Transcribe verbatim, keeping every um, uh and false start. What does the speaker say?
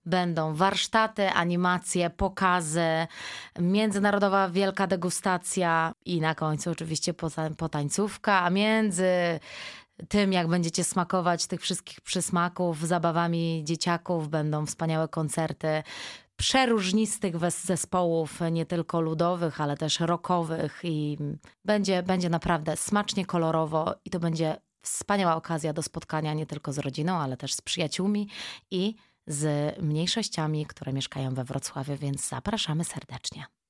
Będą warsztaty, animacje, pokazy, międzynarodowa wielka degustacja i na końcu oczywiście poza- potańcówka, a między tym, jak będziecie smakować tych wszystkich przysmaków, zabawami dzieciaków, będą wspaniałe koncerty przeróżnistych wes- zespołów, nie tylko ludowych, ale też rockowych i będzie, będzie naprawdę smacznie, kolorowo i to będzie wspaniała okazja do spotkania nie tylko z rodziną, ale też z przyjaciółmi i z mniejszościami, które mieszkają we Wrocławiu, więc zapraszamy serdecznie.